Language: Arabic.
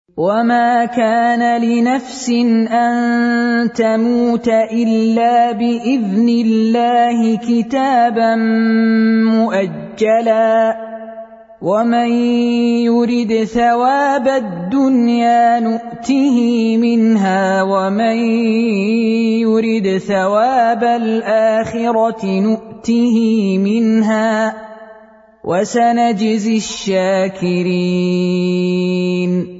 وما كان لنفس أن تموت إلا بإذن الله كتابا مؤجلا ومن يرد ثواب الدنيا نؤته منها ومن يرد ثواب الآخرة نؤته منها وسنجزي الشاكرين.